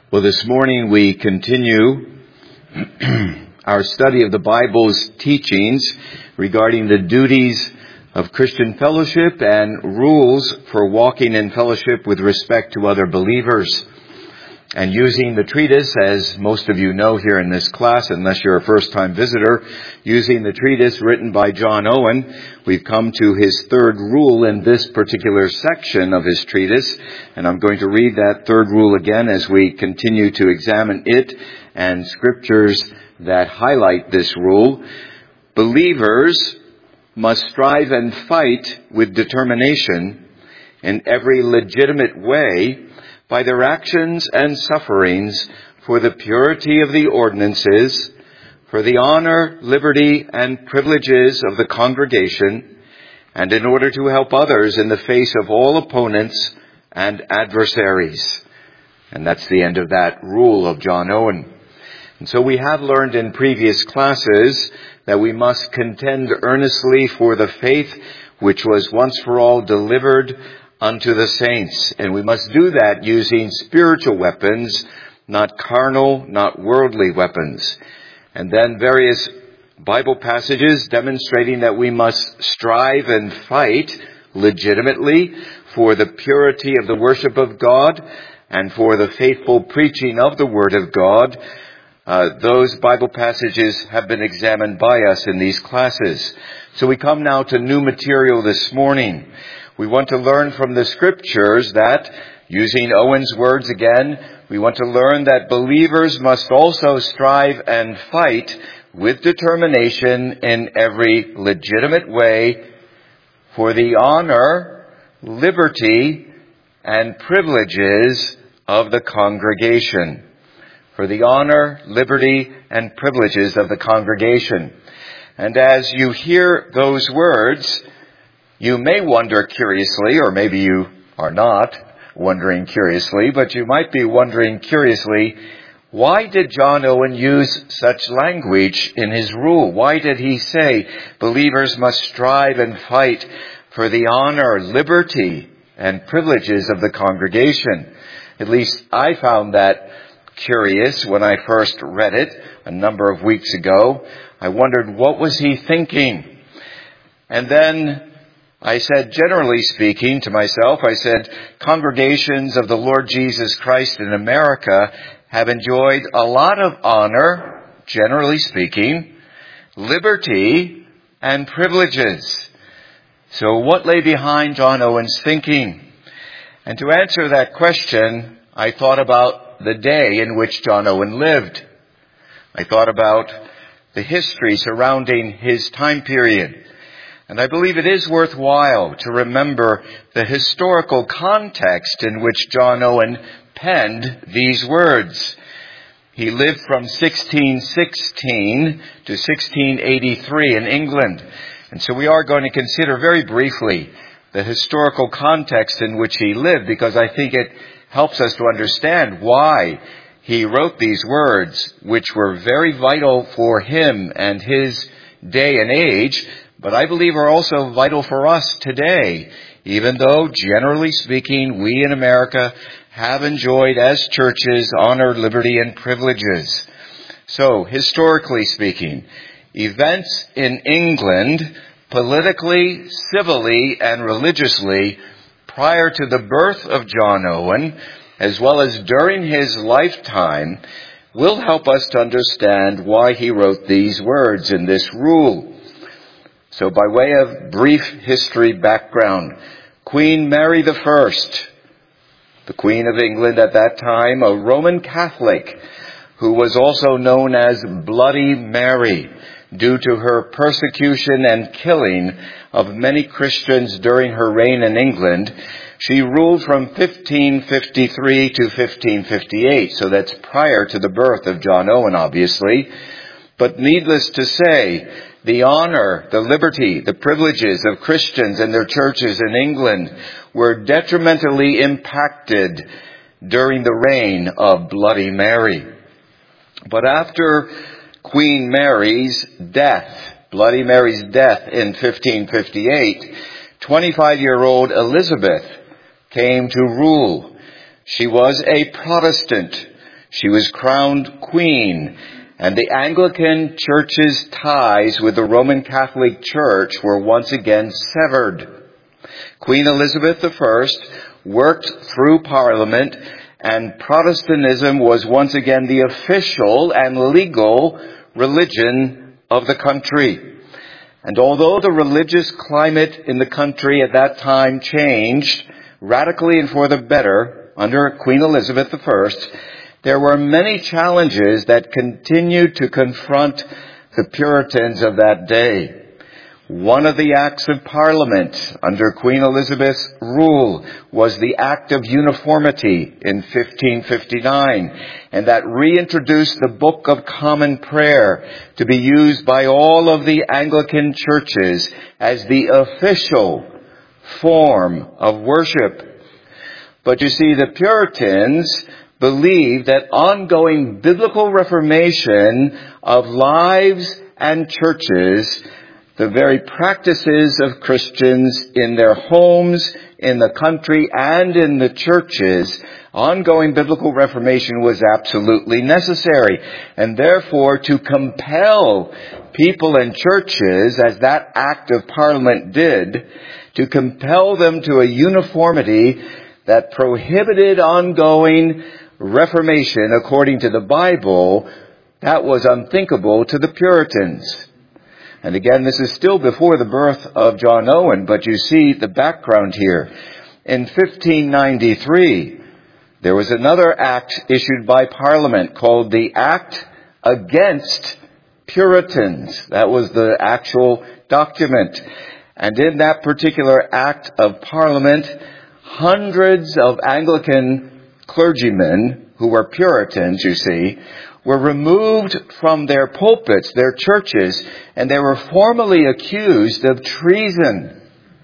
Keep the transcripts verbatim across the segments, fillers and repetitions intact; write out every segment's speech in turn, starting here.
Well, this morning we continue our study of the Bible's teachings regarding the duties of Christian fellowship and rules for walking in fellowship with respect to other believers. And using the treatise, as most of you know here in this class, unless you're a first-time visitor, using the treatise written by John Owen, we've come to his third rule in this particular section of his treatise. And I'm going to read that third rule again as we continue to examine it and scriptures that highlight this rule. Believers must strive and fight with determination in every legitimate way by their actions and sufferings for the purity of the ordinances, for the honor, liberty, and privileges of the congregation, and in order to help others in the face of all opponents and adversaries. And that's the end of that rule of John Owen. And so we have learned in previous classes that we must contend earnestly for the faith which was once for all delivered unto the saints. And we must do that using spiritual weapons, not carnal, not worldly weapons. And then various Bible passages demonstrating that we must strive and fight legitimately for the purity of the worship of God and for the faithful preaching of the Word of God. Uh, those Bible passages have been examined by us in these classes. So we come now to new material this morning. We want to learn from the scriptures that, using Owen's words again, we want to learn that believers must also strive and fight with determination in every legitimate way for the honor, liberty, and privileges of the congregation. For the honor, liberty, and privileges of the congregation. And as you hear those words, you may wonder curiously, or maybe you are not wondering curiously, but you might be wondering curiously, why did John Owen use such language in his rule? Why did he say believers must strive and fight for the honor, liberty, and privileges of the congregation? At least I found that curious when I first read it a number of weeks ago. I wondered, what was he thinking? And then I said, generally speaking to myself, I said, congregations of the Lord Jesus Christ in America have enjoyed a lot of honor, generally speaking, liberty, and privileges. So what lay behind John Owen's thinking? And to answer that question, I thought about the day in which John Owen lived. I thought about the history surrounding his time period. And I believe it is worthwhile to remember the historical context in which John Owen penned these words. He lived from sixteen sixteen to sixteen eighty-three in England. And so we are going to consider very briefly the historical context in which he lived, because I think it helps us to understand why he wrote these words, which were very vital for him and his day and age, but I believe are also vital for us today, even though, generally speaking, we in America have enjoyed as churches honor, liberty, and privileges. So, historically speaking, events in England, politically, civilly, and religiously, prior to the birth of John Owen, as well as during his lifetime, will help us to understand why he wrote these words in this rule. So by way of brief history background, Queen Mary the First, the Queen of England at that time, a Roman Catholic, who was also known as Bloody Mary, due to her persecution and killing of many Christians during her reign in England. She ruled from fifteen fifty-three to fifteen fifty-eight, so that's prior to the birth of John Owen, obviously. But needless to say, the honor, the liberty, the privileges of Christians and their churches in England were detrimentally impacted during the reign of Bloody Mary. But after Queen Mary's death, Bloody Mary's death in fifteen fifty-eight, twenty-five-year-old Elizabeth came to rule. She was a Protestant. She was crowned queen, and the Anglican Church's ties with the Roman Catholic Church were once again severed. Queen Elizabeth the First worked through Parliament, and Protestantism was once again the official and legal religion of the country. And although the religious climate in the country at that time changed radically and for the better under Queen Elizabeth the First, there were many challenges that continued to confront the Puritans of that day. One of the acts of Parliament under Queen Elizabeth's rule was the Act of Uniformity in fifteen fifty-nine, and that reintroduced the Book of Common Prayer to be used by all of the Anglican churches as the official form of worship. But you see, the Puritans believed that ongoing biblical reformation of lives and churches, the very practices of Christians in their homes, in the country, and in the churches, ongoing biblical reformation was absolutely necessary. And therefore, to compel people and churches, as that act of Parliament did, to compel them to a uniformity that prohibited ongoing reformation according to the Bible, that was unthinkable to the Puritans. And again, this is still before the birth of John Owen, but you see the background here. In fifteen ninety-three, there was another act issued by Parliament called the Act Against Puritans. That was the actual document. And in that particular Act of Parliament, hundreds of Anglican clergymen who were Puritans, you see, were removed from their pulpits, their churches, and they were formally accused of treason.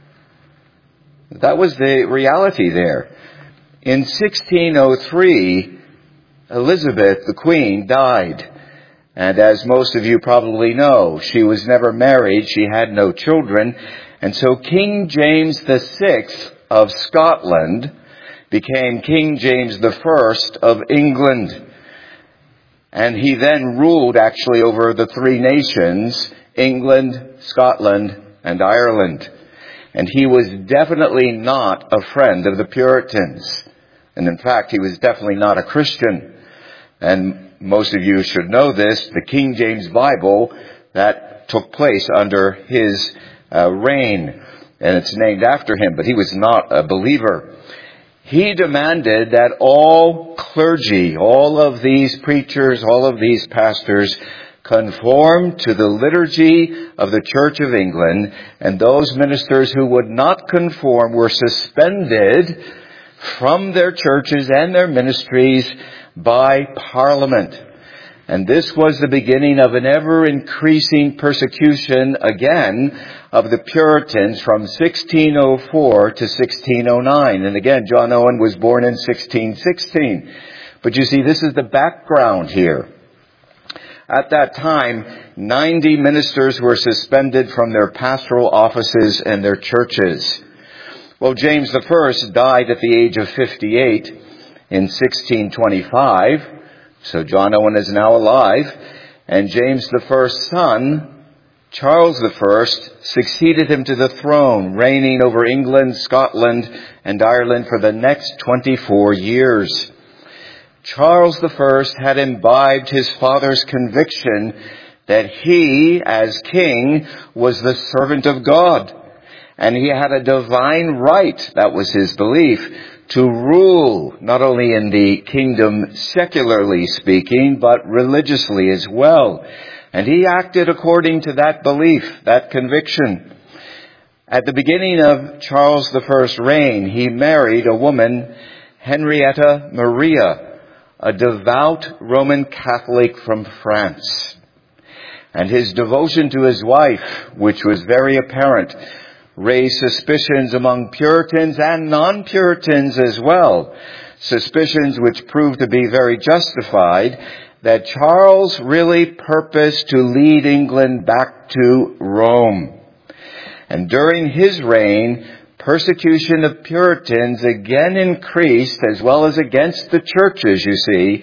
That was the reality there. In sixteen oh three, Elizabeth, the Queen, died. And as most of you probably know, she was never married, she had no children, and so King James the Sixth of Scotland became King James the First of England. And he then ruled actually over the three nations, England, Scotland, and Ireland. And he was definitely not a friend of the Puritans. And in fact, he was definitely not a Christian. And most of you should know this, the King James Bible, that took place under his uh, reign. And it's named after him, but he was not a believer. He demanded that all clergy, all of these preachers, all of these pastors conform to the liturgy of the Church of England, and those ministers who would not conform were suspended from their churches and their ministries by Parliament. And this was the beginning of an ever-increasing persecution, again, of the Puritans from sixteen oh four to sixteen oh nine. And again, John Owen was born in sixteen sixteen. But you see, this is the background here. At that time, ninety ministers were suspended from their pastoral offices and their churches. Well, James the First died at the age of fifty-eight in sixteen twenty-five. So John Owen is now alive, and James the First's son, Charles the First, succeeded him to the throne, reigning over England, Scotland, and Ireland for the next twenty-four years. Charles the First had imbibed his father's conviction that he, as king, was the servant of God, and he had a divine right, that was his belief, to rule not only in the kingdom secularly speaking, but religiously as well. And he acted according to that belief, that conviction. At the beginning of Charles the First's reign, he married a woman, Henrietta Maria, a devout Roman Catholic from France. And his devotion to his wife, which was very apparent, raised suspicions among Puritans and non-Puritans as well. Suspicions which proved to be very justified, that Charles really purposed to lead England back to Rome. And during his reign, persecution of Puritans again increased, as well as against the churches, you see.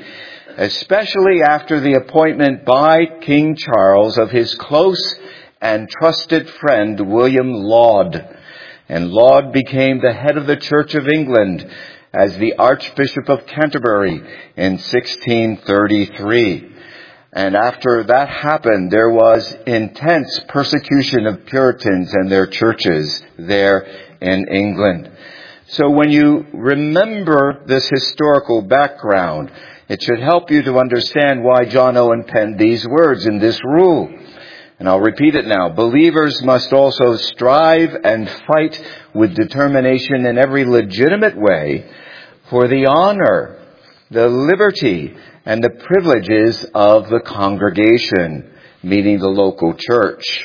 especially after the appointment by King Charles of his close and trusted friend William Laud. And Laud became the head of the Church of England as the Archbishop of Canterbury in sixteen thirty-three. And after that happened, there was intense persecution of Puritans and their churches there in England. So when you remember this historical background, it should help you to understand why John Owen penned these words in this rule. And I'll repeat it now. Believers must also strive and fight with determination in every legitimate way for the honor, the liberty, and the privileges of the congregation, meaning the local church.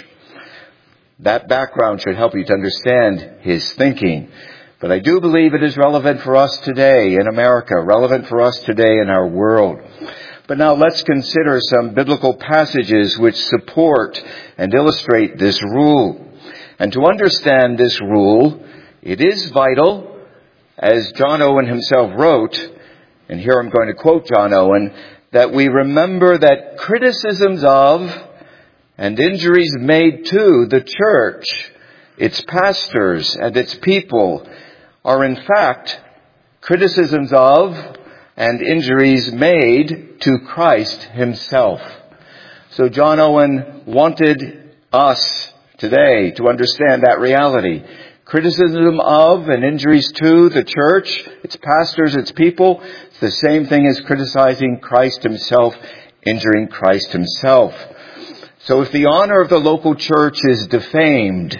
That background should help you to understand his thinking. But I do believe it is relevant for us today in America, relevant for us today in our world. But now let's consider some biblical passages which support and illustrate this rule. And to understand this rule, it is vital, as John Owen himself wrote, and here I'm going to quote John Owen, that we remember that criticisms of and injuries made to the church, its pastors, and its people are in fact criticisms of and injuries made to Christ himself. So John Owen wanted us today to understand that reality. Criticism of and injuries to the church, its pastors, its people, it's the same thing as criticizing Christ himself, injuring Christ himself. So if the honor of the local church is defamed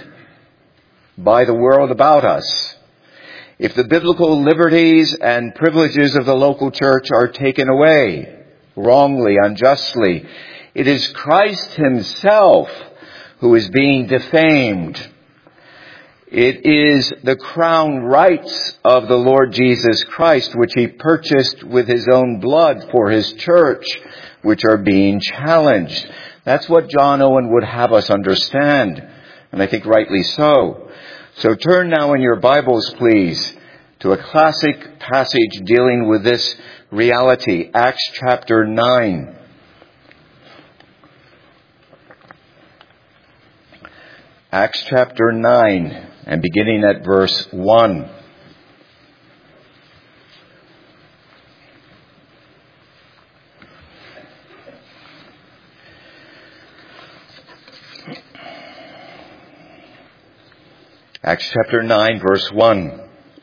by the world about us, if the biblical liberties and privileges of the local church are taken away wrongly, unjustly, it is Christ himself who is being defamed. It is the crown rights of the Lord Jesus Christ, which he purchased with his own blood for his church, which are being challenged. That's what John Owen would have us understand, and I think rightly so. So turn now in your Bibles, please, to a classic passage dealing with this reality, Acts chapter nine. Acts chapter nine, and beginning at verse one. Acts chapter nine, verse one.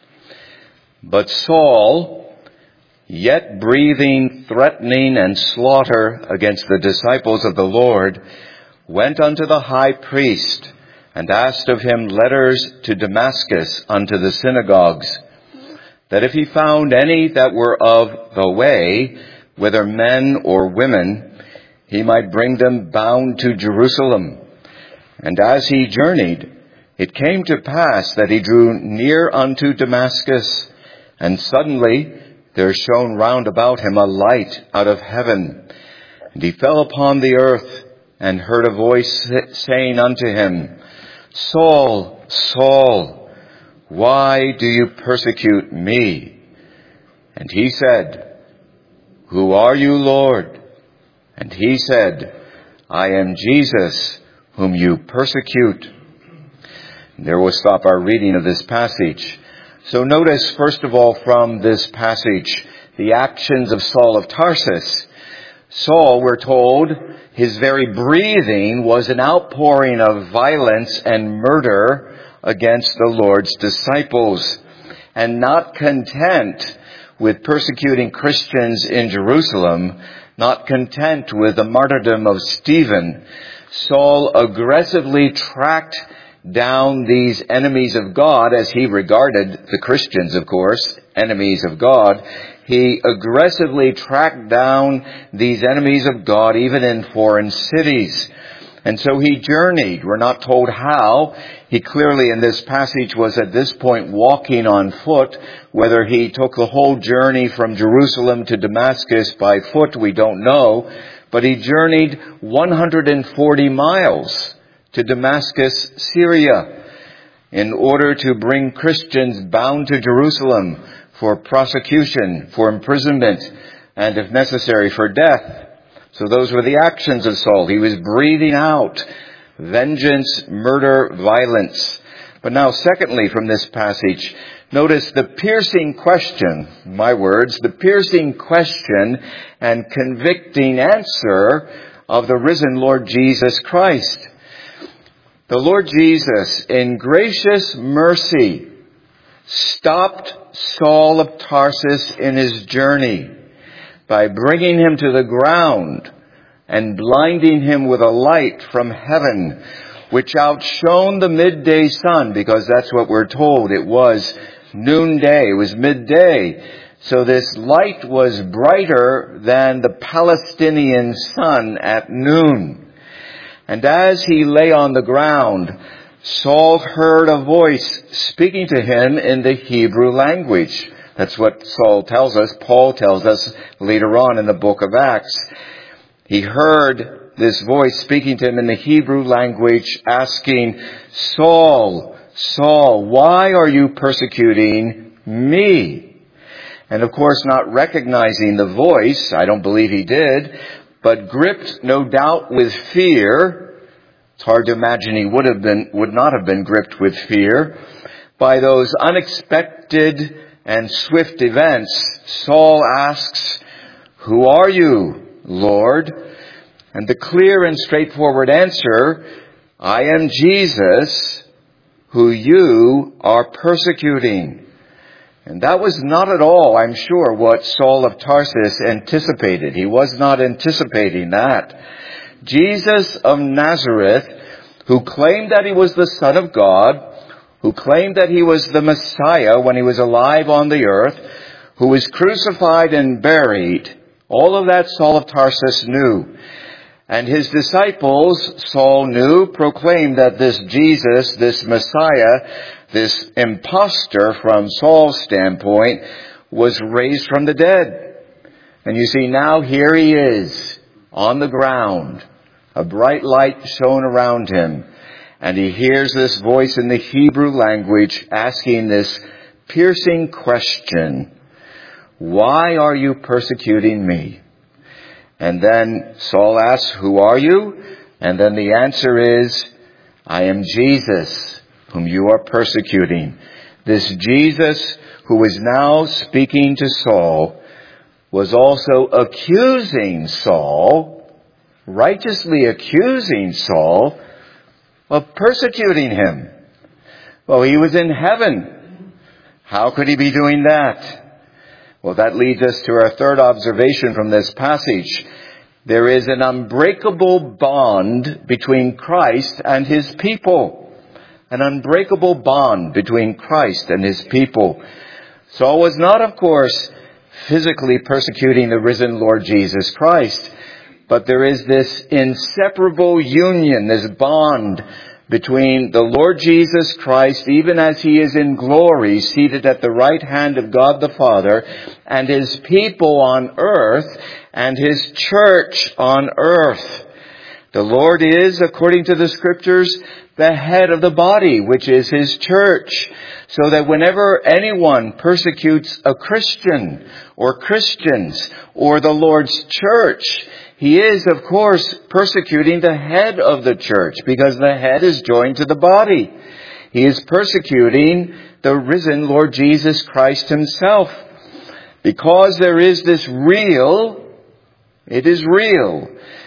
But Saul, yet breathing threatening and slaughter against the disciples of the Lord, went unto the high priest, and asked of him letters to Damascus unto the synagogues, that if he found any that were of the way, whether men or women, he might bring them bound to Jerusalem. And as he journeyed, it came to pass that he drew near unto Damascus, and suddenly there shone round about him a light out of heaven. And he fell upon the earth, and heard a voice saying unto him, Saul, Saul, why do you persecute me? And he said, Who are you, Lord? And he said, I am Jesus, whom you persecute. And there we'll stop our reading of this passage. So notice, first of all, from this passage, the actions of Saul of Tarsus. Saul, we're told, his very breathing was an outpouring of violence and murder against the Lord's disciples. And not content with persecuting Christians in Jerusalem, not content with the martyrdom of Stephen, Saul aggressively tracked down these enemies of God, as he regarded the Christians, of course, enemies of God. He aggressively tracked down these enemies of God, even in foreign cities. And so he journeyed. We're not told how. He clearly in this passage was at this point walking on foot. Whether he took the whole journey from Jerusalem to Damascus by foot, we don't know. But he journeyed one hundred forty miles to Damascus, Syria, in order to bring Christians bound to Jerusalem for prosecution, for imprisonment, and if necessary for death. So those were the actions of Saul. He was breathing out vengeance, murder, violence. But now secondly from this passage, notice the piercing question, my words, the piercing question and convicting answer of the risen Lord Jesus Christ. The Lord Jesus, in gracious mercy, stopped Saul of Tarsus in his journey by bringing him to the ground and blinding him with a light from heaven, which outshone the midday sun, because that's what we're told. It was noonday, it was midday. So this light was brighter than the Palestinian sun at noon. And as he lay on the ground, Saul heard a voice speaking to him in the Hebrew language. That's what Saul tells us, Paul tells us later on in the book of Acts. He heard this voice speaking to him in the Hebrew language, asking, Saul, Saul, why are you persecuting me? And of course, not recognizing the voice, I don't believe he did, but gripped, no doubt, with fear. It's hard to imagine he would have been, would not have been gripped with fear. By those unexpected and swift events, Saul asks, who are you, Lord? And the clear and straightforward answer, I am Jesus, who you are persecuting. And that was not at all, I'm sure, what Saul of Tarsus anticipated. He was not anticipating that. Jesus of Nazareth, who claimed that he was the Son of God, who claimed that he was the Messiah when he was alive on the earth, who was crucified and buried, all of that Saul of Tarsus knew. And his disciples, Saul knew, proclaimed that this Jesus, this Messiah, this impostor from Saul's standpoint, was raised from the dead. And you see, now here he is on the ground. A bright light shone around him. And he hears this voice in the Hebrew language asking this piercing question, why are you persecuting me? And then Saul asks, who are you? And then the answer is, I am Jesus, whom you are persecuting. This Jesus who is now speaking to Saul was also accusing Saul, righteously accusing Saul, of persecuting him. Well, he was in heaven. How could he be doing that? Well, that leads us to our third observation from this passage. There is an unbreakable bond between Christ and his people. An unbreakable bond between Christ and his people. Saul was not, of course, physically persecuting the risen Lord Jesus Christ, but there is this inseparable union, this bond between the Lord Jesus Christ, even as he is in glory, seated at the right hand of God the Father, and his people on earth, and his church on earth. The Lord is, according to the Scriptures, the head of the body, which is his church. So that whenever anyone persecutes a Christian, or Christians, or the Lord's church, he is, of course, persecuting the head of the church, because the head is joined to the body. He is persecuting the risen Lord Jesus Christ himself. Because there is this real, it is real,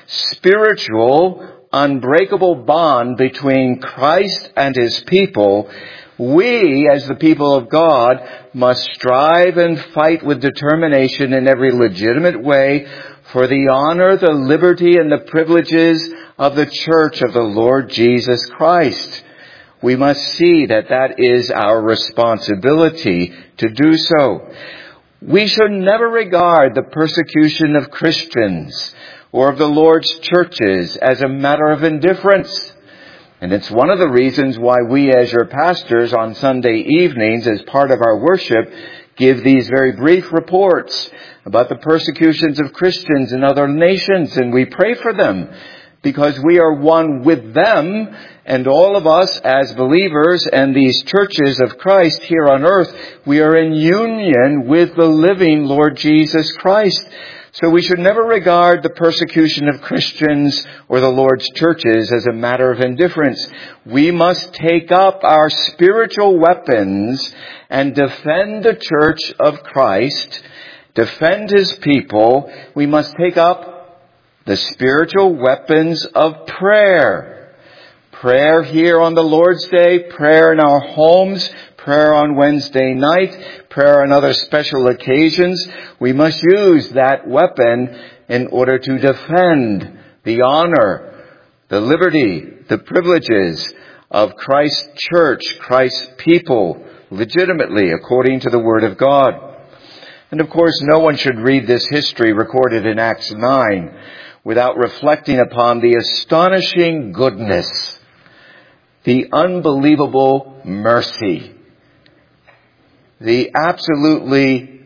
spiritual, unbreakable bond between Christ and his people, we, as the people of God, must strive and fight with determination in every legitimate way for the honor, the liberty, and the privileges of the church of the Lord Jesus Christ. We must see that that is our responsibility to do so. We should never regard the persecution of Christians or of the Lord's churches as a matter of indifference. And it's one of the reasons why we as your pastors on Sunday evenings, as part of our worship, give these very brief reports about the persecutions of Christians in other nations, and we pray for them, because we are one with them, and all of us as believers and these churches of Christ here on earth, we are in union with the living Lord Jesus Christ. So we should never regard the persecution of Christians or the Lord's churches as a matter of indifference. We must take up our spiritual weapons and defend the church of Christ, defend His people. We must take up the spiritual weapons of prayer. Prayer here on the Lord's Day, prayer in our homes, prayer on Wednesday night, prayer on other special occasions. We must use that weapon in order to defend the honor, the liberty, the privileges of Christ's church, Christ's people, legitimately according to the Word of God. And of course, no one should read this history recorded in Acts nine without reflecting upon the astonishing goodness, the unbelievable mercy, the absolutely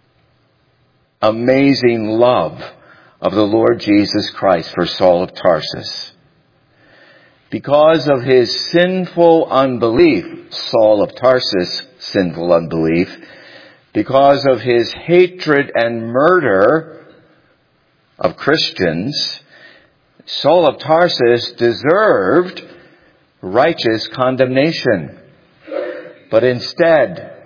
amazing love of the Lord Jesus Christ for Saul of Tarsus. Because of his sinful unbelief, Saul of Tarsus' sinful unbelief, because of his hatred and murder of Christians, Saul of Tarsus deserved righteous condemnation. But instead,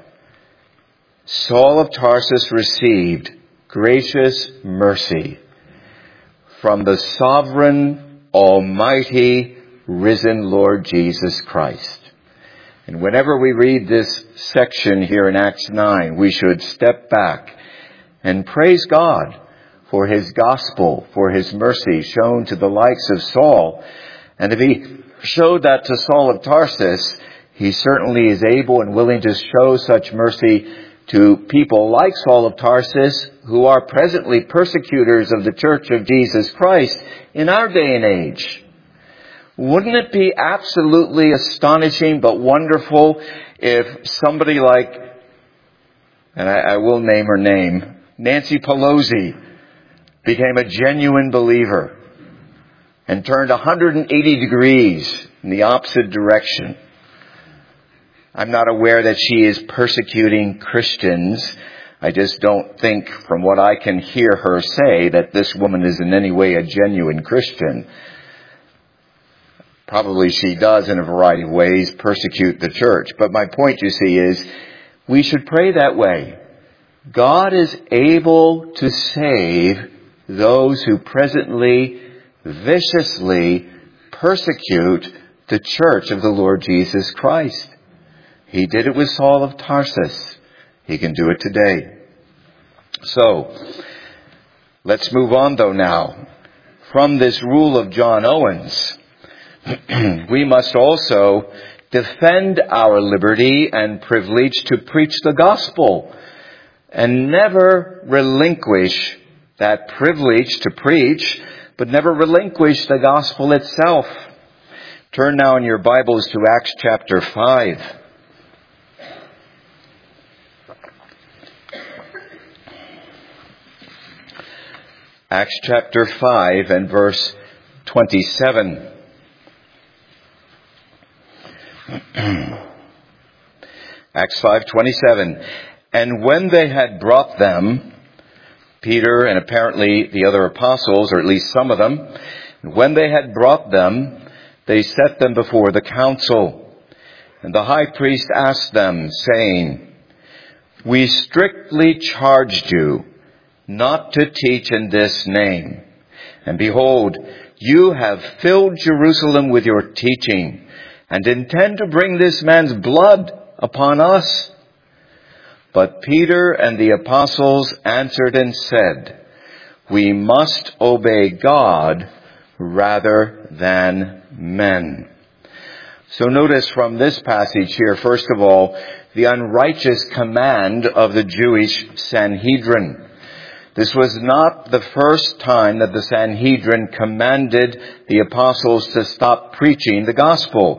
Saul of Tarsus received gracious mercy from the sovereign, almighty, risen Lord Jesus Christ. And whenever we read this section here in Acts nine, we should step back and praise God for His gospel, for His mercy shown to the likes of Saul. And if He showed that to Saul of Tarsus, He certainly is able and willing to show such mercy to people like Saul of Tarsus, who are presently persecutors of the Church of Jesus Christ in our day and age. Wouldn't it be absolutely astonishing but wonderful if somebody like, and I, I will name her name, Nancy Pelosi, became a genuine believer and turned one hundred eighty degrees in the opposite direction? I'm not aware that she is persecuting Christians. I just don't think, from what I can hear her say, that this woman is in any way a genuine Christian. Probably she does, in a variety of ways, persecute the church. But my point, you see, is we should pray that way. God is able to save those who presently viciously persecute the church of the Lord Jesus Christ. He did it with Saul of Tarsus. He can do it today. So, let's move on though now. From this rule of John Owens, we must also defend our liberty and privilege to preach the gospel and never relinquish that privilege to preach, but never relinquish the gospel itself. Turn now in your Bibles to Acts chapter five. Acts chapter five and verse twenty-seven. Acts five twenty-seven. And when they had brought them, Peter and apparently the other apostles, or at least some of them, when they had brought them, they set them before the council. And the high priest asked them, saying, We strictly charged you not to teach in this name. And behold, you have filled Jerusalem with your teaching, and intend to bring this man's blood upon us. But Peter and the apostles answered and said, We must obey God rather than men. So notice from this passage here, first of all, the unrighteous command of the Jewish Sanhedrin. This was not the first time that the Sanhedrin commanded the apostles to stop preaching the gospel.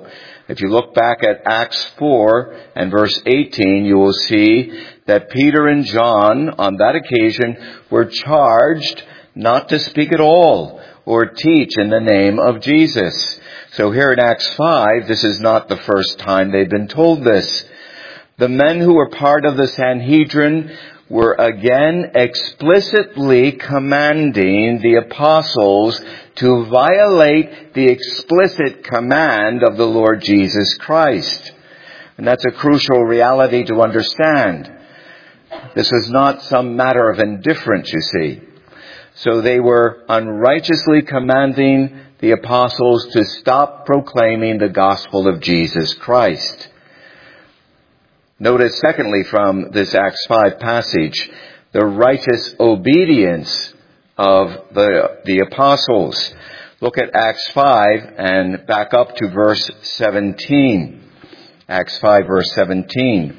If you look back at Acts four and verse eighteen, you will see that Peter and John, on that occasion, were charged not to speak at all or teach in the name of Jesus. So here in Acts five, this is not the first time they've been told this. The men who were part of the Sanhedrin were again explicitly commanding the apostles to violate the explicit command of the Lord Jesus Christ. And that's a crucial reality to understand. This was not some matter of indifference, you see. So they were unrighteously commanding the apostles to stop proclaiming the gospel of Jesus Christ. Notice, secondly, from this Acts five passage, the righteous obedience of the, the apostles. Look at Acts five and back up to verse seventeen. Acts five, verse seventeen.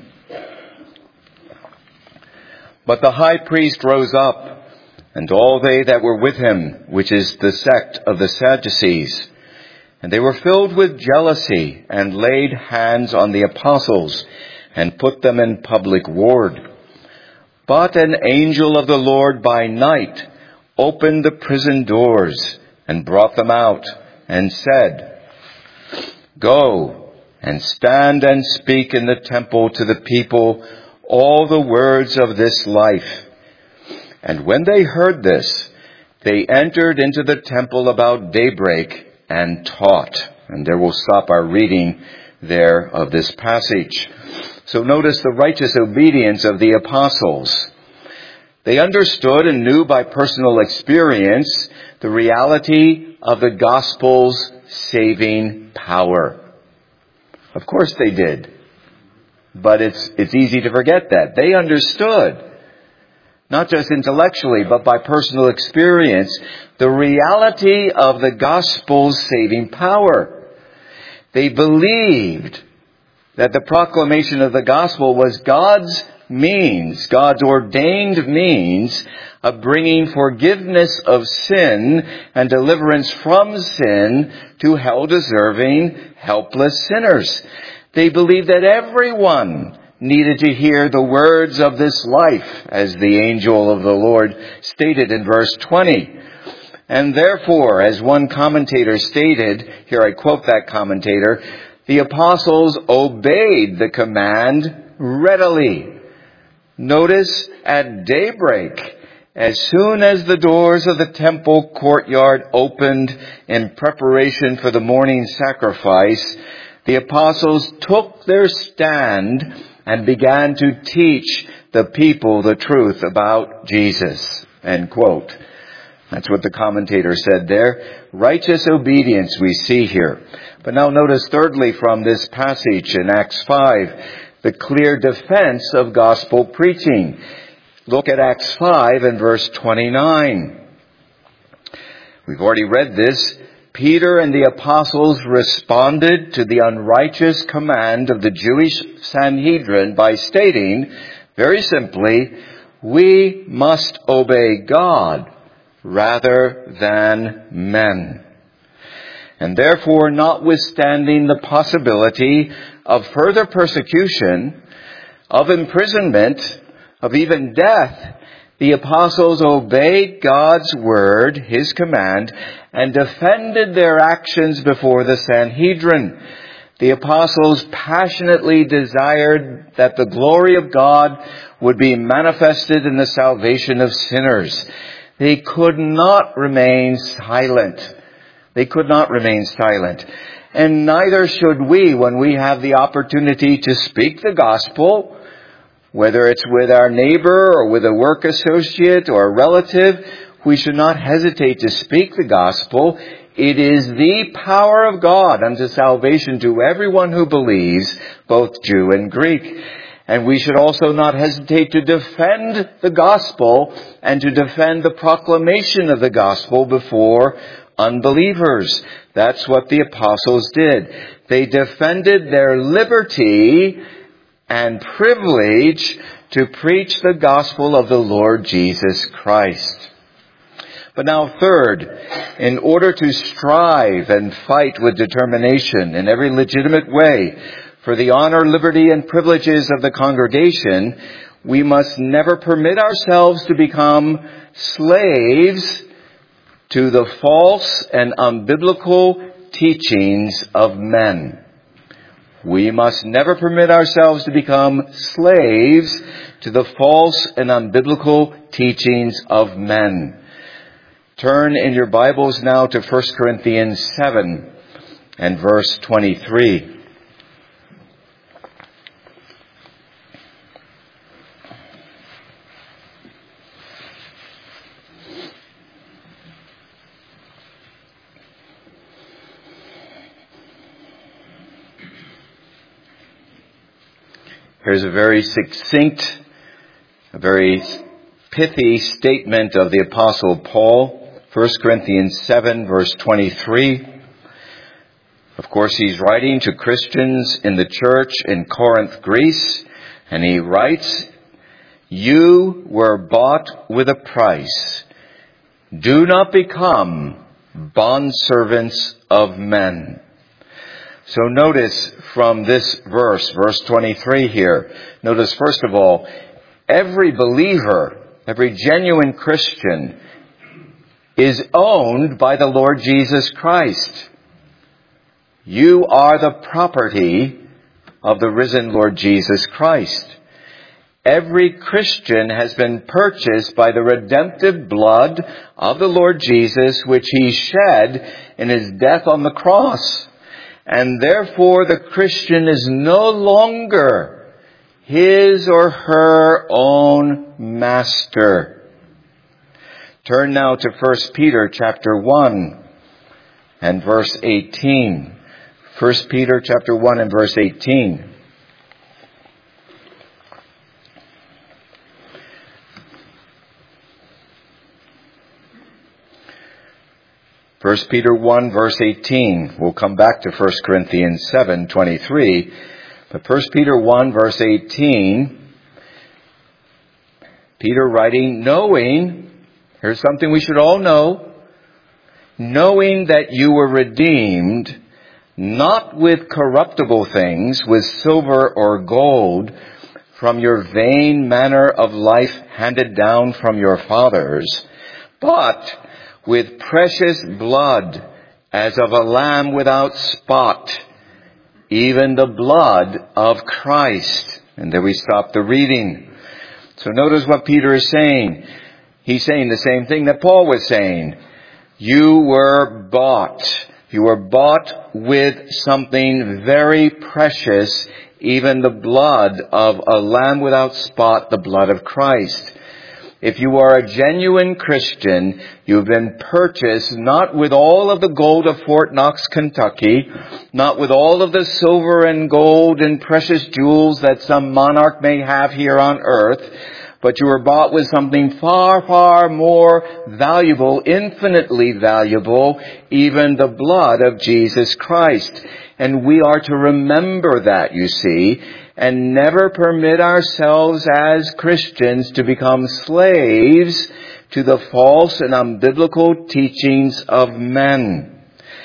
But the high priest rose up, and all they that were with him, which is the sect of the Sadducees, and they were filled with jealousy, and laid hands on the apostles, and put them in public ward. But an angel of the Lord by night opened the prison doors, and brought them out, and said, Go, and stand and speak in the temple to the people all the words of this life. And when they heard this, they entered into the temple about daybreak and taught. And there we'll stop our reading there of this passage. So notice the righteous obedience of the apostles. They understood and knew by personal experience the reality of the gospel's saving power. Of course they did. But it's, it's easy to forget that. They understood, not just intellectually, but by personal experience, the reality of the gospel's saving power. They believed that the proclamation of the gospel was God's means, God's ordained means of bringing forgiveness of sin and deliverance from sin to hell-deserving, helpless sinners. They believed that everyone needed to hear the words of this life, as the angel of the Lord stated in verse twenty. And therefore, as one commentator stated, here I quote that commentator, the apostles obeyed the command readily. Notice, at daybreak, as soon as the doors of the temple courtyard opened in preparation for the morning sacrifice, the apostles took their stand and began to teach the people the truth about Jesus. End quote. That's what the commentator said there. Righteous obedience we see here. But now notice thirdly from this passage in Acts five, the clear defense of gospel preaching. Look at Acts five and verse twenty-nine. We've already read this. Peter and the apostles responded to the unrighteous command of the Jewish Sanhedrin by stating, very simply, we must obey God rather than men. And therefore, notwithstanding the possibility of further persecution, of imprisonment, of even death, the apostles obeyed God's word, His command, and defended their actions before the Sanhedrin. The apostles passionately desired that the glory of God would be manifested in the salvation of sinners. They could not remain silent. They could not remain silent. And neither should we when we have the opportunity to speak the gospel, whether it's with our neighbor or with a work associate or a relative. We should not hesitate to speak the gospel. It is the power of God unto salvation to everyone who believes, both Jew and Greek. And we should also not hesitate to defend the gospel and to defend the proclamation of the gospel before unbelievers. That's what the apostles did. They defended their liberty and privilege to preach the gospel of the Lord Jesus Christ. But now third, in order to strive and fight with determination in every legitimate way for the honor, liberty, and privileges of the congregation, we must never permit ourselves to become slaves to the false and unbiblical teachings of men. We must never permit ourselves to become slaves to the false and unbiblical teachings of men. Turn in your Bibles now to First Corinthians seven and verse twenty-three. Here's a very succinct, a very pithy statement of the Apostle Paul. First Corinthians seven, verse twenty-three. Of course, he's writing to Christians in the church in Corinth, Greece, and he writes, "You were bought with a price. Do not become bondservants of men." So notice from this verse, verse twenty-three here, notice first of all, every believer, every genuine Christian is owned by the Lord Jesus Christ. You are the property of the risen Lord Jesus Christ. Every Christian has been purchased by the redemptive blood of the Lord Jesus, which he shed in his death on the cross. And therefore the Christian is no longer his or her own master. Turn now to First Peter chapter one and verse eighteen. First Peter chapter one and verse eighteen. First Peter one, verse eighteen. We'll come back to First Corinthians seven, twenty-three. But First Peter one, verse eighteen, Peter writing, knowing, here's something we should all know, knowing that you were redeemed, not with corruptible things, with silver or gold, from your vain manner of life handed down from your fathers, but with precious blood, as of a lamb without spot, even the blood of Christ. And there we stop the reading. So notice what Peter is saying. He's saying the same thing that Paul was saying. You were bought. You were bought with something very precious, even the blood of a lamb without spot, the blood of Christ. If you are a genuine Christian, you've been purchased not with all of the gold of Fort Knox, Kentucky, not with all of the silver and gold and precious jewels that some monarch may have here on earth, but you were bought with something far, far more valuable, infinitely valuable, even the blood of Jesus Christ. And we are to remember that, you see, and never permit ourselves as Christians to become slaves to the false and unbiblical teachings of men.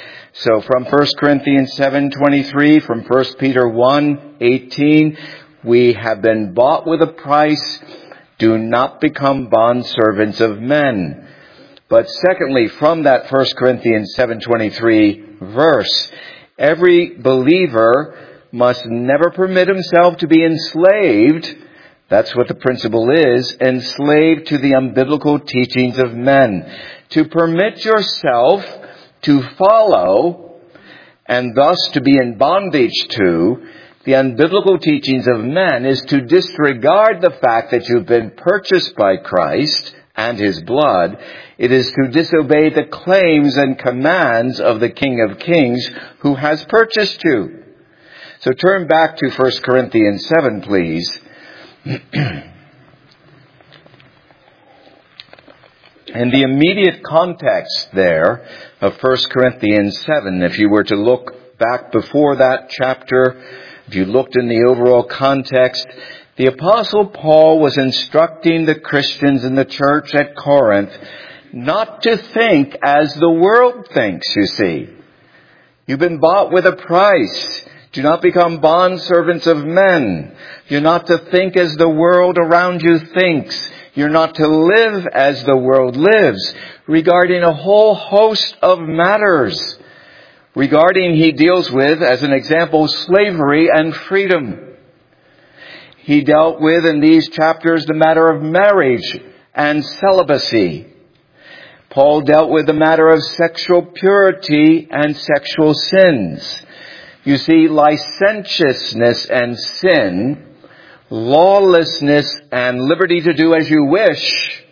So from First Corinthians seven twenty-three, from First Peter one eighteen, we have been bought with a price. Do not become bondservants of men. But secondly, from that First Corinthians seven twenty-three verse, every believer must never permit himself to be enslaved. That's what the principle is, enslaved to the unbiblical teachings of men. To permit yourself to follow, and thus to be in bondage to, the unbiblical teachings of men is to disregard the fact that you've been purchased by Christ and his blood. It is to disobey the claims and commands of the King of Kings who has purchased you. So turn back to First Corinthians seven, please. In the immediate context there of First Corinthians seven, if you were to look back before that chapter, if you looked in the overall context, the Apostle Paul was instructing the Christians in the church at Corinth not to think as the world thinks, you see. You've been bought with a price. Do not become bondservants of men. You're not to think as the world around you thinks. You're not to live as the world lives, regarding a whole host of matters. Regarding, he deals with, as an example, slavery and freedom. He dealt with in these chapters the matter of marriage and celibacy. Paul dealt with the matter of sexual purity and sexual sins. You see, licentiousness and sin, lawlessness and liberty to do as you wish,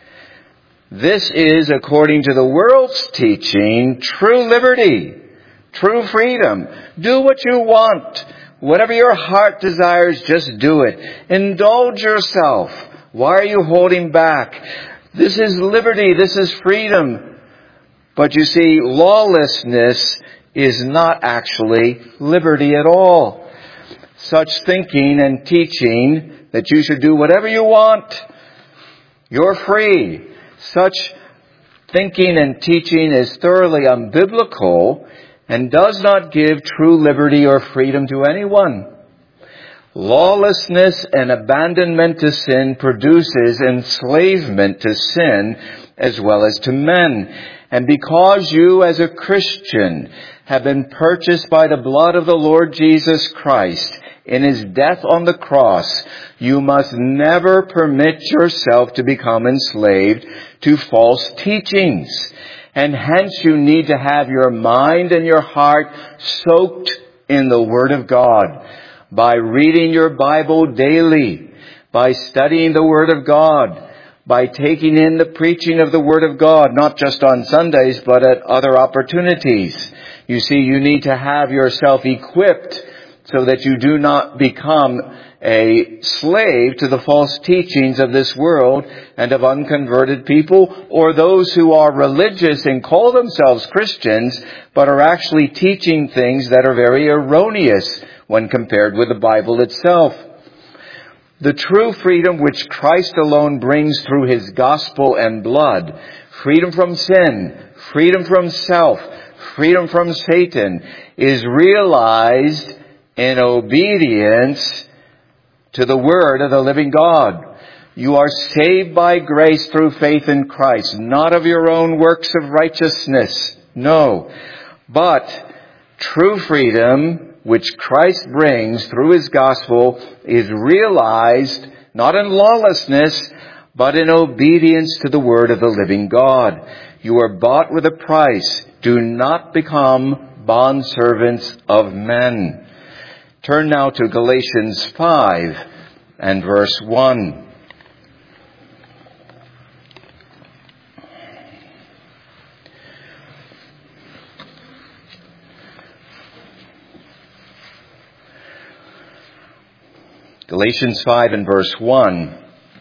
this is, according to the world's teaching, true liberty, true freedom. Do what you want. Whatever your heart desires, just do it. Indulge yourself. Why are you holding back? This is liberty. This is freedom. But you see, lawlessness is not actually liberty at all. Such thinking and teaching that you should do whatever you want, you're free. Such thinking and teaching is thoroughly unbiblical and does not give true liberty or freedom to anyone. Lawlessness and abandonment to sin produces enslavement to sin as well as to men. And because you as a Christian have been purchased by the blood of the Lord Jesus Christ in His death on the cross, you must never permit yourself to become enslaved to false teachings. And hence you need to have your mind and your heart soaked in the Word of God by reading your Bible daily, by studying the Word of God, by taking in the preaching of the Word of God, not just on Sundays, but at other opportunities. You see, you need to have yourself equipped so that you do not become a slave to the false teachings of this world and of unconverted people, or those who are religious and call themselves Christians, but are actually teaching things that are very erroneous when compared with the Bible itself. The true freedom which Christ alone brings through His gospel and blood, freedom from sin, freedom from self, freedom from Satan, is realized in obedience to the Word of the living God. You are saved by grace through faith in Christ, not of your own works of righteousness. No. But true freedom, which Christ brings through His gospel, is realized not in lawlessness, but in obedience to the Word of the living God. You are bought with a price. Do not become bondservants of men. Turn now to Galatians five and verse one. Galatians five and verse one.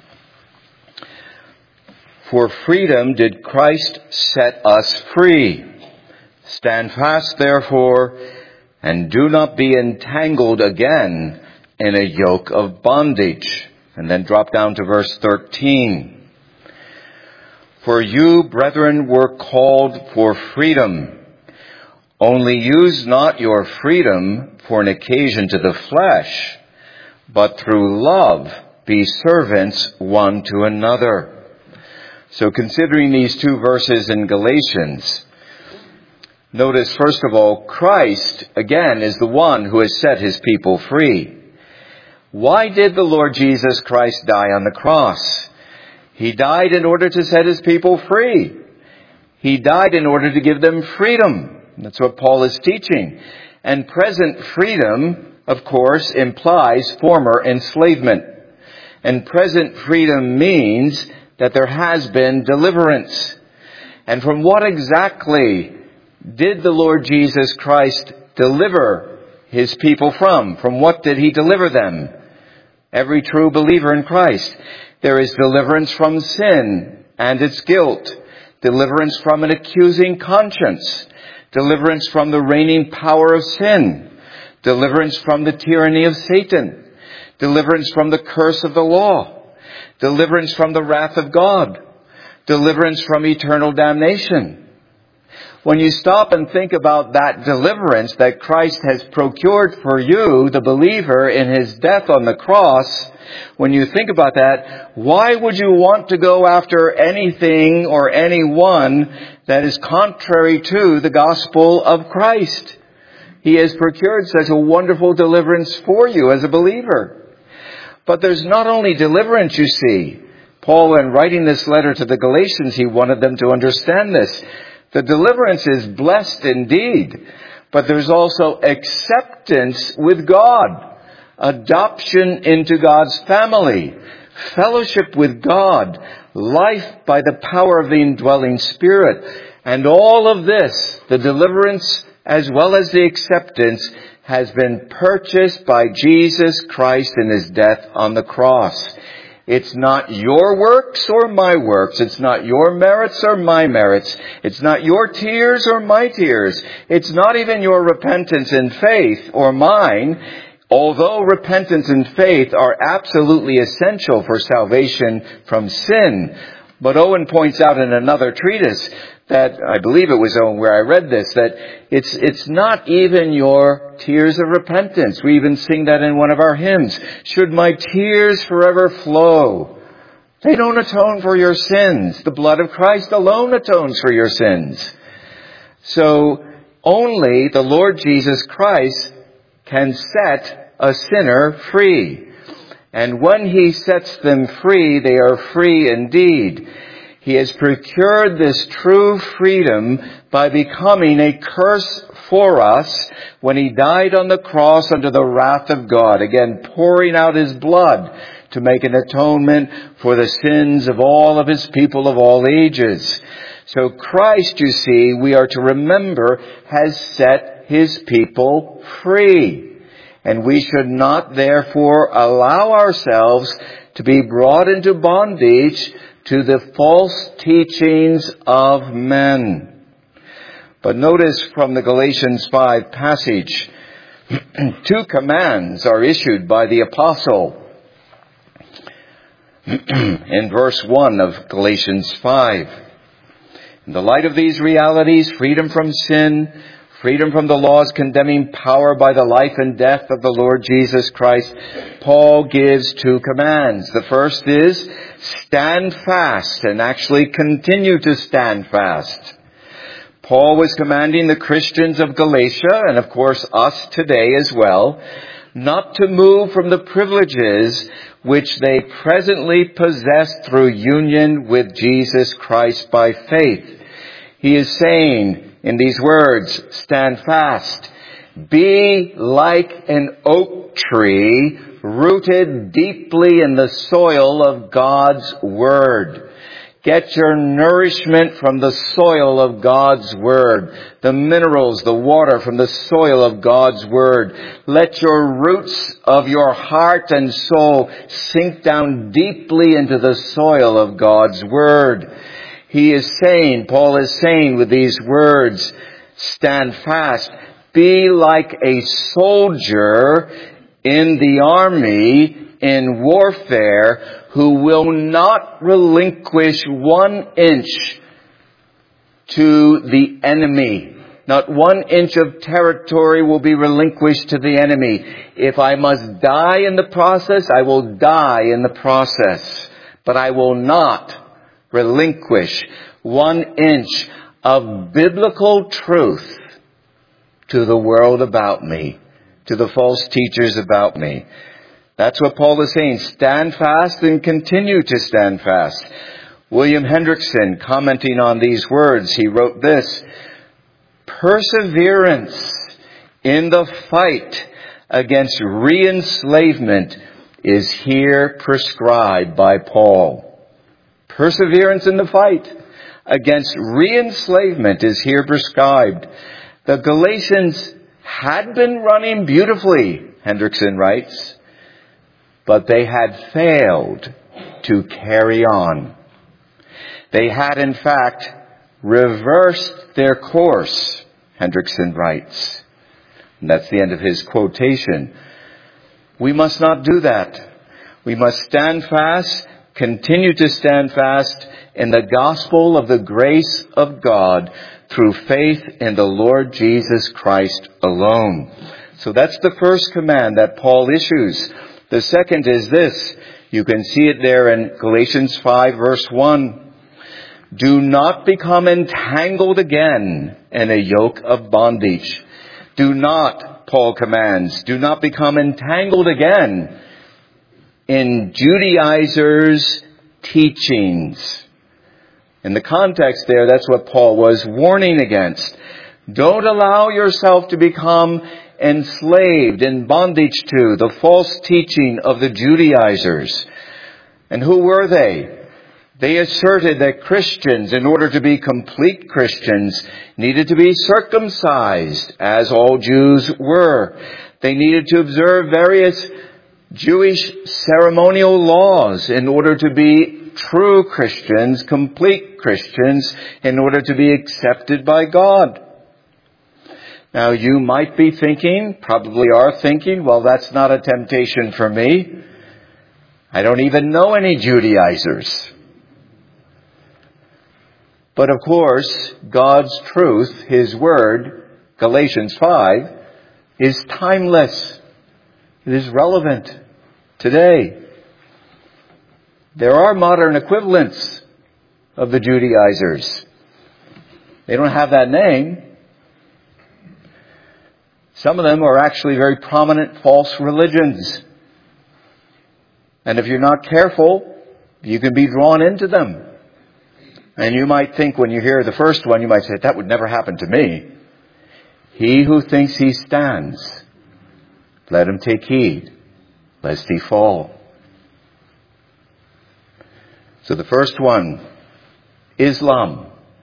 For freedom did Christ set us free. Stand fast, therefore, and do not be entangled again in a yoke of bondage. And then drop down to verse thirteen. For you, brethren, were called for freedom. Only use not your freedom for an occasion to the flesh, but through love be servants one to another. So considering these two verses in Galatians, notice, first of all, Christ, again, is the one who has set His people free. Why did the Lord Jesus Christ die on the cross? He died in order to set His people free. He died in order to give them freedom. That's what Paul is teaching. And present freedom, of course, implies former enslavement. And present freedom means that there has been deliverance. And from what exactly did the Lord Jesus Christ deliver His people from? From what did He deliver them? Every true believer in Christ. There is deliverance from sin and its guilt. Deliverance from an accusing conscience. Deliverance from the reigning power of sin. Deliverance from the tyranny of Satan. Deliverance from the curse of the law. Deliverance from the wrath of God. deliverance from eternal damnation. When you stop and think about that deliverance that Christ has procured for you, the believer, in his death on the cross, when you think about that, why would you want to go after anything or anyone that is contrary to the gospel of Christ? He has procured such a wonderful deliverance for you as a believer. But there's not only deliverance, you see. Paul, in writing this letter to the Galatians, he wanted them to understand this. The deliverance is blessed indeed, but there's also acceptance with God, adoption into God's family, fellowship with God, life by the power of the indwelling Spirit. And all of this, the deliverance as well as the acceptance, has been purchased by Jesus Christ in his death on the cross. It's not your works or my works. It's not your merits or my merits. It's not your tears or my tears. It's not even your repentance and faith or mine, although repentance and faith are absolutely essential for salvation from sin. But Owen points out in another treatise that, I believe it was Owen where I read this, that it's it's not even your tears of repentance. We even sing that in one of our hymns. Should my tears forever flow, they don't atone for your sins. The blood of Christ alone atones for your sins. So only the Lord Jesus Christ can set a sinner free. And when he sets them free, they are free indeed. He has procured this true freedom by becoming a curse for us when he died on the cross under the wrath of God, again pouring out his blood to make an atonement for the sins of all of his people of all ages. So Christ, you see, we are to remember, has set his people free. And we should not, therefore, allow ourselves to be brought into bondage to the false teachings of men. But notice from the Galatians five passage, two commands are issued by the apostle. In verse one of Galatians five, in the light of these realities, freedom from sin, freedom from the law's condemning power by the life and death of the Lord Jesus Christ, Paul gives two commands. The first is, stand fast, and actually continue to stand fast. Paul was commanding the Christians of Galatia, and of course us today as well, not to move from the privileges which they presently possess through union with Jesus Christ by faith. He is saying, in these words, stand fast. Be like an oak tree rooted deeply in the soil of God's Word. Get your nourishment from the soil of God's Word. The minerals, the water from the soil of God's Word. Let your roots of your heart and soul sink down deeply into the soil of God's Word. He is saying, Paul is saying with these words, stand fast. Be like a soldier in the army, in warfare, who will not relinquish one inch to the enemy. Not one inch of territory will be relinquished to the enemy. If I must die in the process, I will die in the process. But I will not relinquish one inch of biblical truth to the world about me, to the false teachers about me. That's what Paul is saying. Stand fast and continue to stand fast. William Hendrickson, commenting on these words, he wrote this: perseverance in the fight against re-enslavement is here prescribed by Paul. Perseverance in the fight against re-enslavement is here prescribed. The Galatians had been running beautifully, Hendrickson writes, but they had failed to carry on. They had, in fact, reversed their course, Hendrickson writes. And that's the end of his quotation. We must not do that. We must stand fast, continue to stand fast in the gospel of the grace of God through faith in the Lord Jesus Christ alone. So that's the first command that Paul issues. The second is this. You can see it there in Galatians five verse one. Do not become entangled again in a yoke of bondage. Do not, Paul commands, do not become entangled again in Judaizers' teachings. In the context there, that's what Paul was warning against. Don't allow yourself to become enslaved, in bondage to the false teaching of the Judaizers. And who were they? They asserted that Christians, in order to be complete Christians, needed to be circumcised, as all Jews were. They needed to observe various Jewish ceremonial laws in order to be true Christians, complete Christians, in order to be accepted by God. Now, you might be thinking, probably are thinking, well, that's not a temptation for me. I don't even know any Judaizers. But of course, God's truth, His Word, Galatians five, is timeless. It is relevant today. There are modern equivalents of the Judaizers. They don't have that name. Some of them are actually very prominent false religions. And if you're not careful, you can be drawn into them. And you might think when you hear the first one, you might say, that would never happen to me. He who thinks he stands, let him take heed, lest he fall. So the first one, Islam.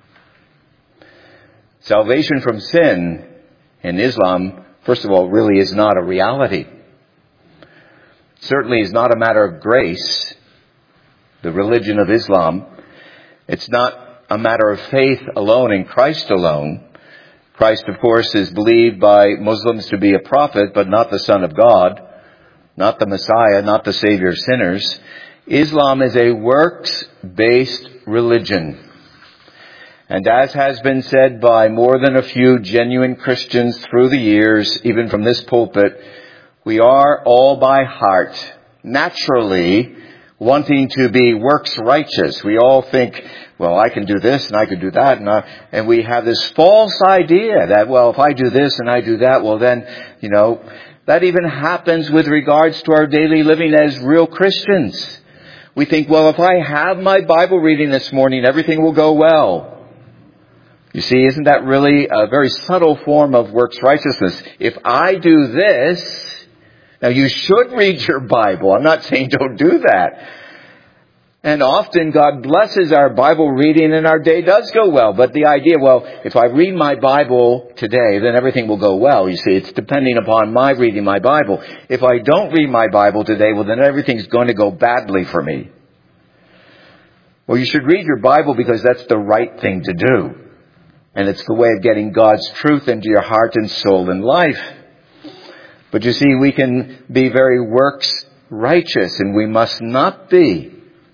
Salvation from sin in Islam, first of all, really is not a reality. Certainly is not a matter of grace, the religion of Islam. It's not a matter of faith alone in Christ alone. Christ, of course, is believed by Muslims to be a prophet, but not the Son of God, not the Messiah, not the Savior of sinners. Islam is a works-based religion. And as has been said by more than a few genuine Christians through the years, even from this pulpit, we are all by heart, naturally, wanting to be works righteous. We all think, well, I can do this and I can do that. And, I, and we have this false idea that, well, if I do this and I do that, well then, you know, that even happens with regards to our daily living as real Christians. We think, well, if I have my Bible reading this morning, everything will go well. You see, isn't that really a very subtle form of works righteousness? If I do this, now you should read your Bible. I'm not saying don't do that. And often God blesses our Bible reading and our day does go well. But the idea, well, if I read my Bible today, then everything will go well. You see, it's depending upon my reading my Bible. If I don't read my Bible today, well, then everything's going to go badly for me. Well, you should read your Bible because that's the right thing to do. And it's the way of getting God's truth into your heart and soul and life. But you see, we can be very works righteous, and we must not be.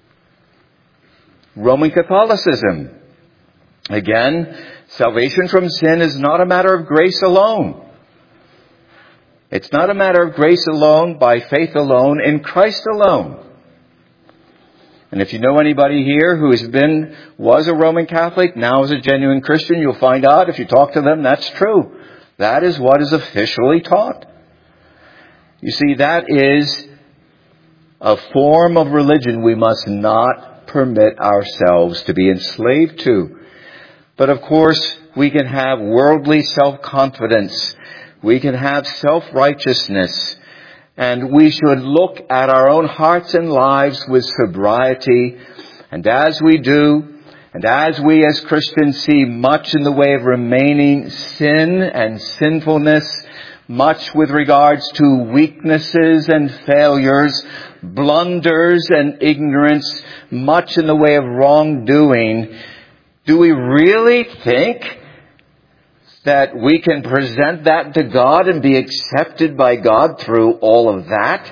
Roman Catholicism. Again, salvation from sin is not a matter of grace alone. It's not a matter of grace alone, by faith alone, in Christ alone. And if you know anybody here who has been, was a Roman Catholic, now is a genuine Christian, you'll find out if you talk to them, that's true. That is what is officially taught. You see, that is a form of religion we must not permit ourselves to be enslaved to. But of course, we can have worldly self-confidence. We can have self-righteousness. And we should look at our own hearts and lives with sobriety. And as we do, and as we as Christians see much in the way of remaining sin and sinfulness, much with regards to weaknesses and failures, blunders and ignorance, much in the way of wrongdoing, do we really think that we can present that to God and be accepted by God through all of that?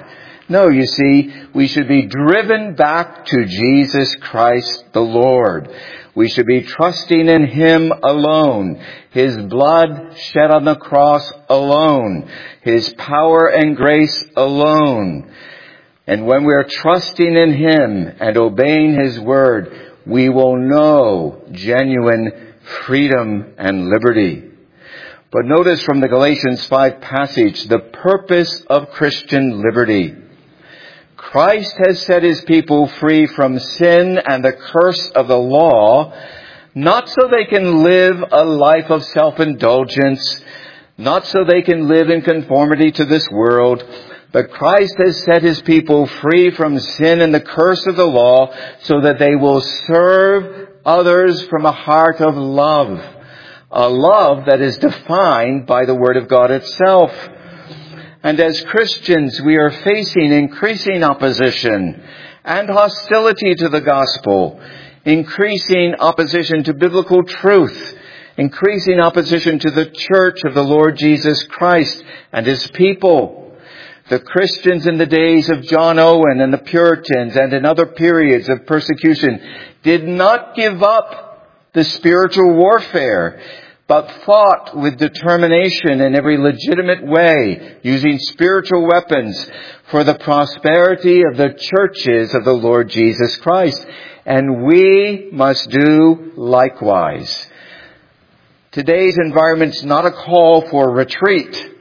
No, you see, we should be driven back to Jesus Christ the Lord. We should be trusting in Him alone, His blood shed on the cross alone, His power and grace alone. And when we are trusting in Him and obeying His word, we will know genuine freedom and liberty. But notice from the Galatians five passage the purpose of Christian liberty. Christ has set His people free from sin and the curse of the law, not so they can live a life of self-indulgence, not so they can live in conformity to this world, but Christ has set His people free from sin and the curse of the law so that they will serve others from a heart of love, a love that is defined by the Word of God itself. And as Christians, we are facing increasing opposition and hostility to the gospel, increasing opposition to biblical truth, increasing opposition to the church of the Lord Jesus Christ and His people. The Christians in the days of John Owen and the Puritans and in other periods of persecution did not give up the spiritual warfare, but fought with determination in every legitimate way, using spiritual weapons for the prosperity of the churches of the Lord Jesus Christ. And we must do likewise. Today's environment is not a call for retreat.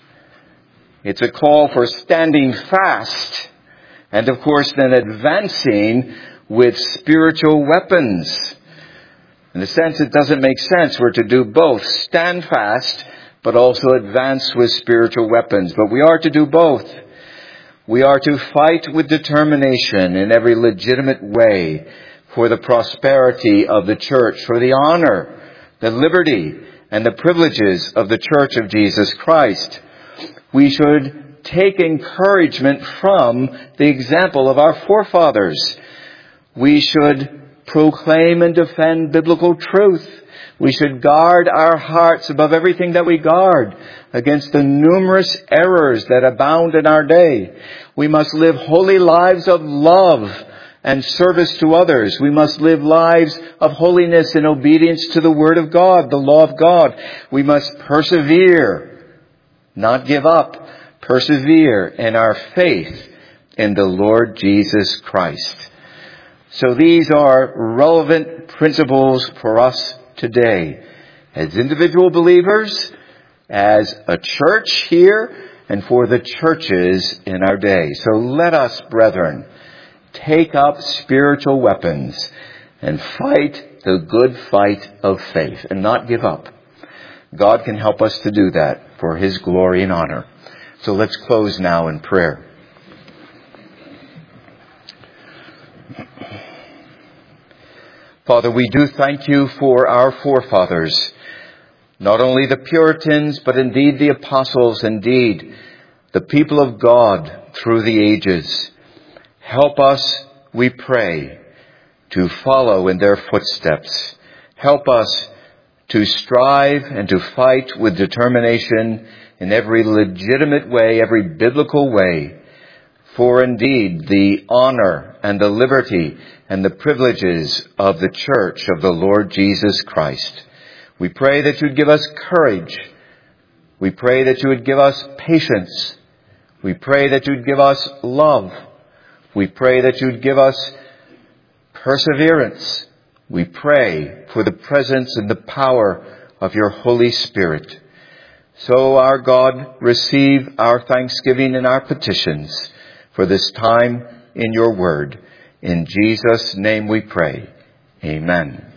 It's a call for standing fast and, of course, then advancing with spiritual weapons. In a sense, it doesn't make sense. We're to do both, stand fast, but also advance with spiritual weapons. But we are to do both. We are to fight with determination in every legitimate way for the prosperity of the church, for the honor, the liberty, and the privileges of the church of Jesus Christ. We should take encouragement from the example of our forefathers. We should proclaim and defend biblical truth. We should guard our hearts above everything that we guard against the numerous errors that abound in our day. We must live holy lives of love and service to others. We must live lives of holiness in obedience to the Word of God, the law of God. We must persevere, not give up, persevere in our faith in the Lord Jesus Christ. So these are relevant principles for us today as individual believers, as a church here, and for the churches in our day. So let us, brethren, take up spiritual weapons and fight the good fight of faith and not give up. God can help us to do that for His glory and honor. So let's close now in prayer. Father, we do thank You for our forefathers, not only the Puritans, but indeed the apostles, indeed the people of God through the ages. Help us, we pray, to follow in their footsteps. Help us to strive and to fight with determination in every legitimate way, every biblical way, for indeed the honor and the liberty and the privileges of the church of the Lord Jesus Christ. We pray that You'd give us courage. We pray that You would give us patience. We pray that You'd give us love. We pray that You'd give us perseverance. We pray for the presence and the power of Your Holy Spirit. So, our God, receive our thanksgiving and our petitions for this time in Your word. In Jesus' name we pray. Amen.